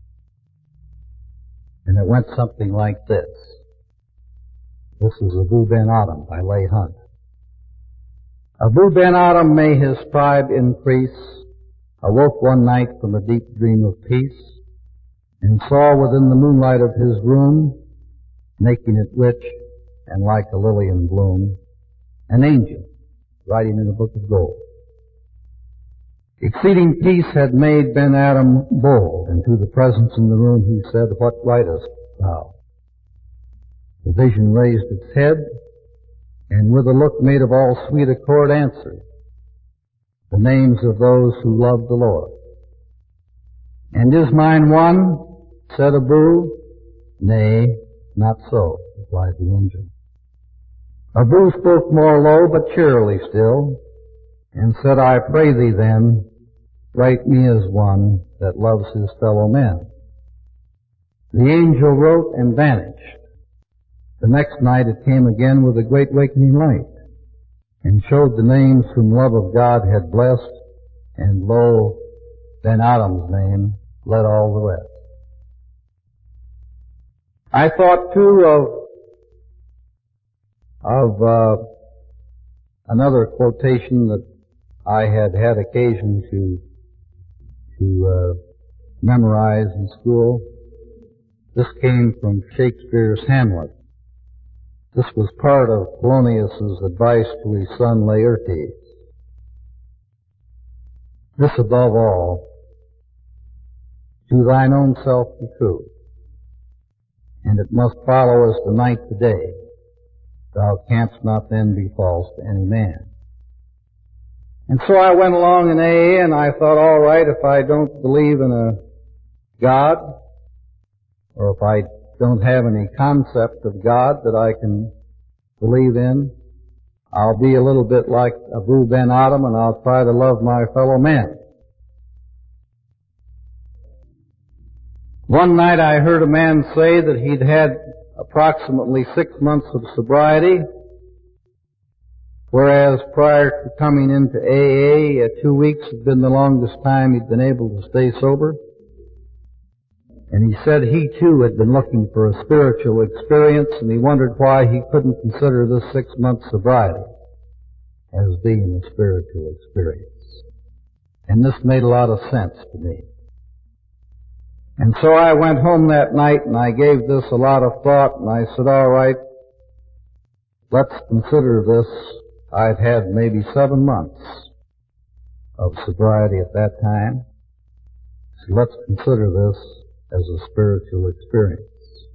And it went something like this. This is Abu Ben Adam by Leigh Hunt. Abu Ben Adam, may his tribe increase, awoke one night from a deep dream of peace, and saw within the moonlight of his room, making it rich and like a lily in bloom, an angel writing in a book of gold. Exceeding peace had made Ben Adam bold, and to the presence in the room he said, what writest thou? The vision raised its head, and with a look made of all sweet accord answered, the names of those who love the Lord. And is mine one said Abu. Nay, not so, replied the angel. Abu spoke more low but cheerily still, and said, I pray thee then, write me as one that loves his fellow men. The angel wrote and vanished. The next night it came again with a great wakening light, and showed the names whom love of God had blessed, and lo, Ben Adam's name led all the rest. I thought too of of uh, another quotation that I had had occasion to to uh, memorize in school. This came from Shakespeare's Hamlet. This was part of Polonius's advice to his son Laertes. This above all, to thine own self be true, and it must follow as the night the day. Thou canst not then be false to any man. And so I went along in A A, and I thought, all right, if I don't believe in a God, or if I don't have any concept of God that I can believe in, I'll be a little bit like Abu Ben Adam, and I'll try to love my fellow men. One night I heard a man say that he'd had approximately six months of sobriety, whereas prior to coming into A A, uh, two weeks had been the longest time he'd been able to stay sober. And he said he too had been looking for a spiritual experience, and he wondered why he couldn't consider this six months sobriety as being a spiritual experience. And this made a lot of sense to me. And so I went home that night and I gave this a lot of thought, and I said, all right, let's consider this. I'd had maybe seven months of sobriety at that time. So let's consider this as a spiritual experience.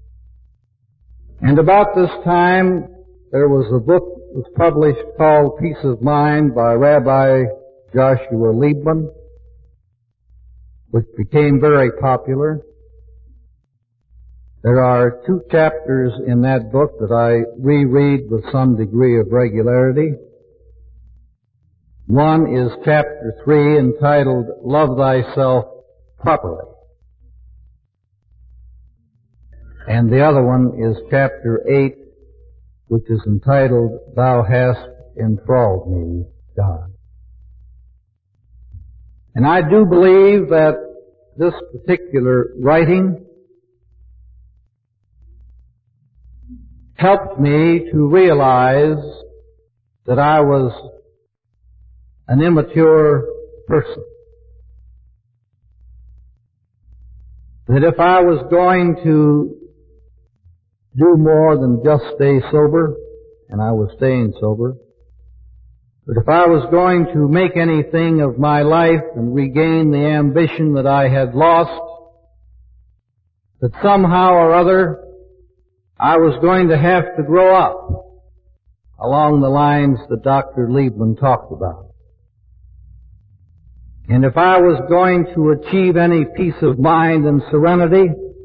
And about this time, there was a book that was published called Peace of Mind by Rabbi Joshua Liebman, which became very popular. There are two chapters in that book that I reread with some degree of regularity. One is chapter three, entitled Love Thyself Properly. And the other one is chapter eight, which is entitled, Thou Hast Enthralled Me, God. And I do believe that this particular writing helped me to realize that I was an immature person. That if I was going to do more than just stay sober, and I was staying sober, but if I was going to make anything of my life and regain the ambition that I had lost, that somehow or other I was going to have to grow up along the lines that Doctor Liebman talked about. And if I was going to achieve any peace of mind and serenity,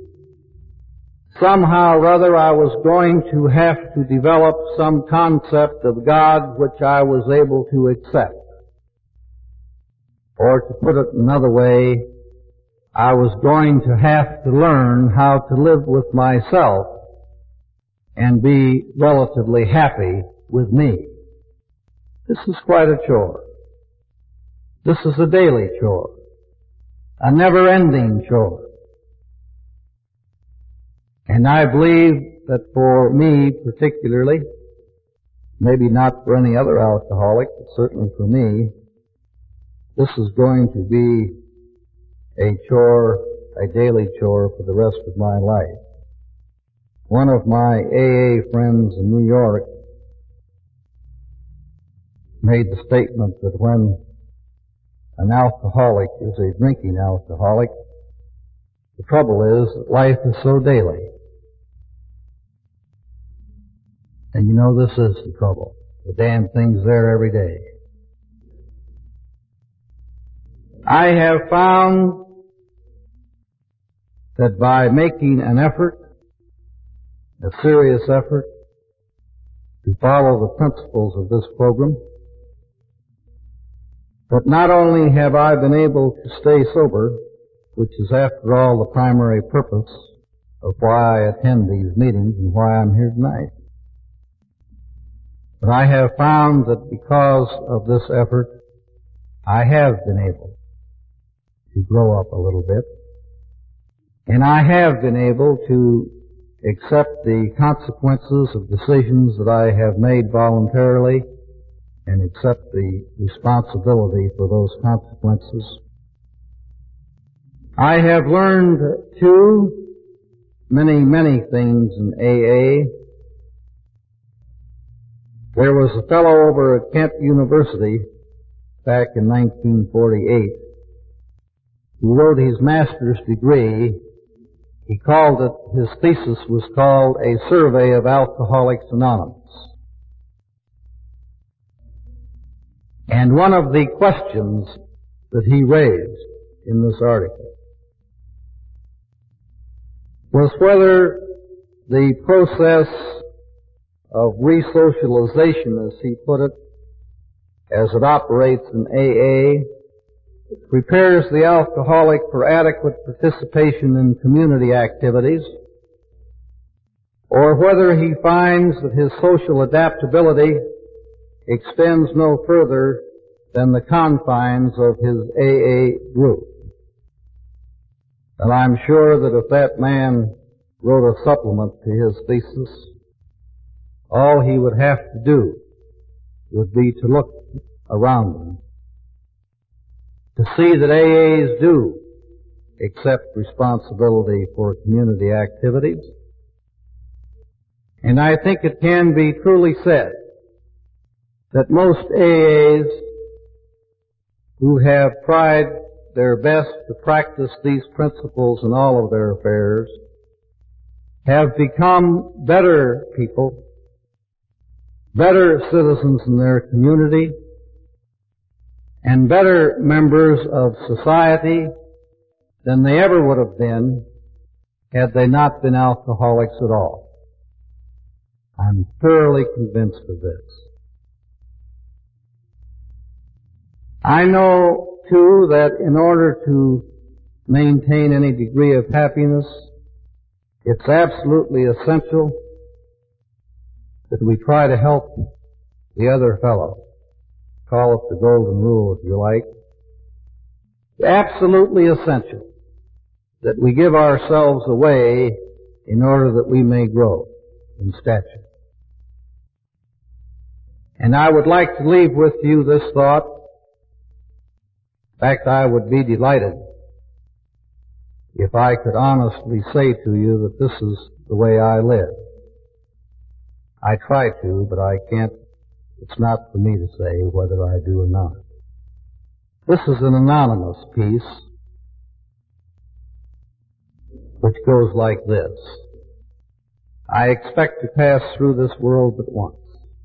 somehow or other I was going to have to develop some concept of God which I was able to accept. Or to put it another way, I was going to have to learn how to live with myself and be relatively happy with me. This is quite a chore. This is a daily chore, a never-ending chore. And I believe that for me particularly, maybe not for any other alcoholic, but certainly for me, this is going to be a chore, a daily chore for the rest of my life. One of my A A friends in New York made the statement that when an alcoholic is a drinking alcoholic, the trouble is that life is so daily. And you know this is the trouble. The damn thing's there every day. I have found that by making an effort, a serious effort, to follow the principles of this program, but not only have I been able to stay sober, which is after all the primary purpose of why I attend these meetings and why I'm here tonight, but I have found that because of this effort, I have been able to grow up a little bit, and I have been able to accept the consequences of decisions that I have made voluntarily and accept the responsibility for those consequences. I have learned, too, many, many things in A A. There was a fellow over at Kent University back in nineteen forty-eight who wrote his master's degree. He called it, his thesis was called A Survey of Alcoholics Anonymous. And one of the questions that he raised in this article was whether the process of resocialization, as he put it, as it operates in A A, prepares the alcoholic for adequate participation in community activities, or whether he finds that his social adaptability extends no further than the confines of his A A group. And I'm sure that if that man wrote a supplement to his thesis, all he would have to do would be to look around him to see that A As do accept responsibility for community activities. And I think it can be truly said that most A As who have tried their best to practice these principles in all of their affairs have become better people, better citizens in their community, and better members of society than they ever would have been had they not been alcoholics at all. I'm thoroughly convinced of this. I know, too, that in order to maintain any degree of happiness, it's absolutely essential that we try to help the other fellow. Call it the golden rule, if you like. It's absolutely essential that we give ourselves away in order that we may grow in stature. And I would like to leave with you this thought. In fact, I would be delighted if I could honestly say to you that this is the way I live. I try to, but I can't. It's not for me to say whether I do or not. This is an anonymous piece which goes like this. I expect to pass through this world but once.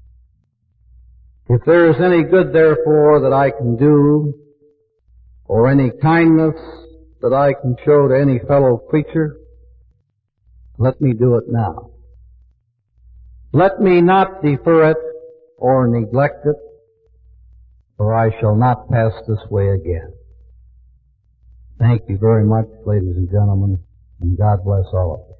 If there is any good, therefore, that I can do, or any kindness that I can show to any fellow creature, let me do it now. Let me not defer it or neglect it, or I shall not pass this way again. Thank you very much, ladies and gentlemen, and God bless all of you.